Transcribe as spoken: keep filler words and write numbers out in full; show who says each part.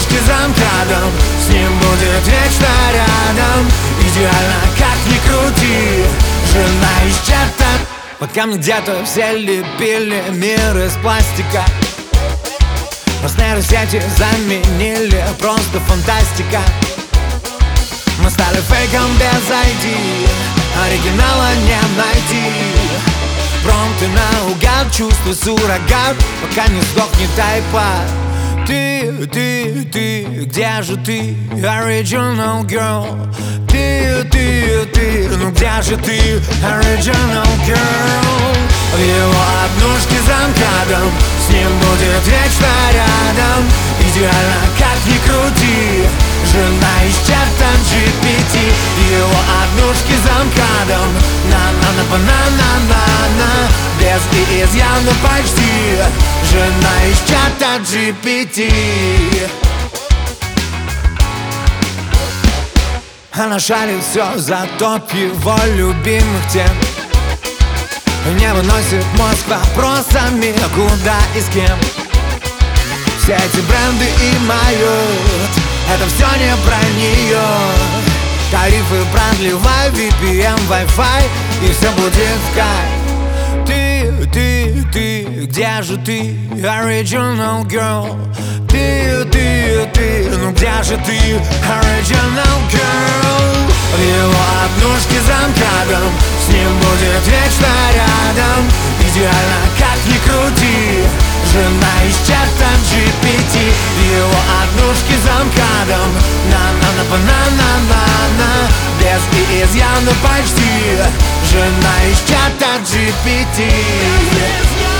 Speaker 1: однушке за МКАДом, с ним будет вечно рядом. Идеально, как ни крути, жена из чата. Под камни где-то все лепили мир из пластика. Нас нейросети заменили, просто фантастика. Мы стали фейком без ай ди, оригинала не найти. Промпты наугад, чувства суррогат, пока не сдохнет айпад. Ты, ты, ты, где же ты, original girl? Ты, ты, ты, ну где же ты, original girl? В его однушке за МКАДом, с ним будет вечно рядом. Идеально, как ни крути, жена из чата джи пи ти. В его однушке за МКАДом, на-на-на-на-на-на-на, без и изъяна почти, жена из чата джи пи ти. Она шарит все, затоп его любимых тем. Не выносит мозг вопросами, куда и с кем. Все эти бренды и майот, это все не про нее. Тарифы продлевай, ви пи эн, Wi-Fi, и все будет в кайф. Ты, ты, ты, где же ты, original girl? Ты, ты, ты, ну где же ты, original girl? В его однушке за МКАДом, с ним будет вечно рядом. Идеально, как ни крути, жена из чата джи пи ти. В его однушке за МКАДом, на-на-на-на-на-на-на, без и изъяна почти, жена из чата джи пи ти.